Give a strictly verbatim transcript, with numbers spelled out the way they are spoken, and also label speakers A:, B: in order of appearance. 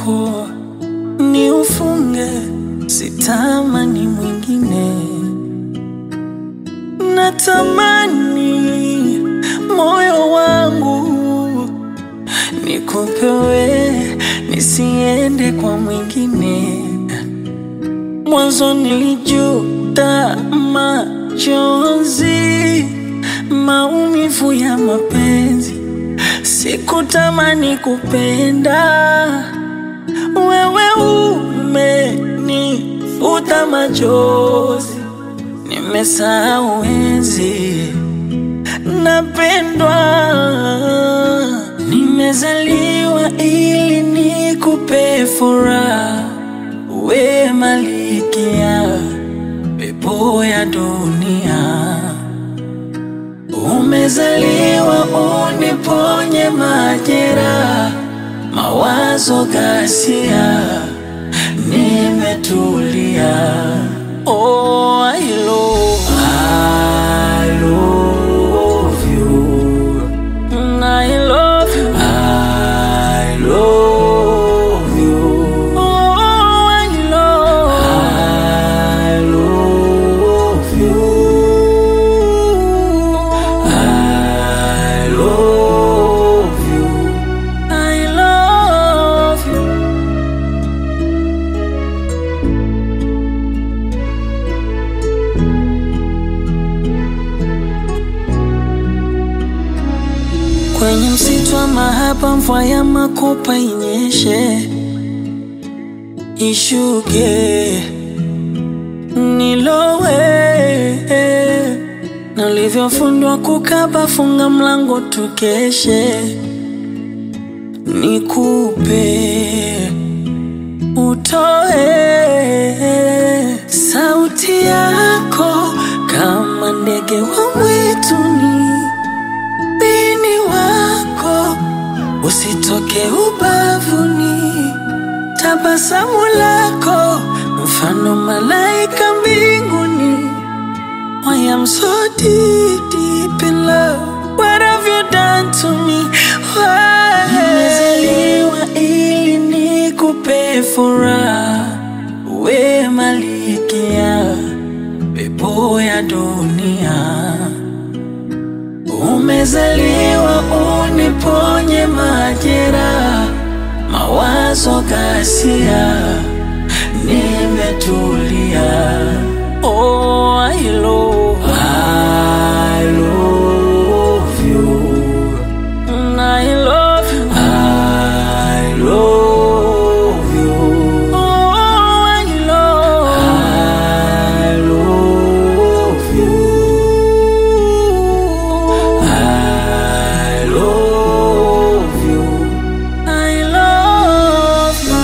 A: wako ni ufunge, sitamani mwingine. Natamani moyo wangu nikupewe, nisiende kwa mwingine. Mwanzo nilijuta machozi, maumivu ya mapenzi. Sikutamani kupenda, wewe umenifuta machozi. Nimesahau enzi napendwa. Nimezaliwa ili nikupe furaha, we malikia pepo ya dunia. Umezaliwa uniponye majeraha, mawazo ghasia, nimetulia. Oh, I love, I love you. I love you, I love you. Oh, I love, I love you. I love you, I love you. Kwenye msitu wa mahaba, mvua ya makopa inyeshe, ishuke, nilowe. Na ulivyofundwa kukaba, funga mlango tukeshe. Nikupe, utoe sauti yako kama ndege wa mwituni. Usitoke ubavuni, tabasamu lako mfano malaika mbinguni. I am so deep, deep in love. What have you done to me? Why? Nimezaliwa ili nikupe furaha, we malikia pepo ya dunia. Umezaliwa uniponye majeraha, mawazo ghasia, nimetulia. Oh, I love, I love you. I love you, I love you. Oh, I love, I love you. I love you, I love you.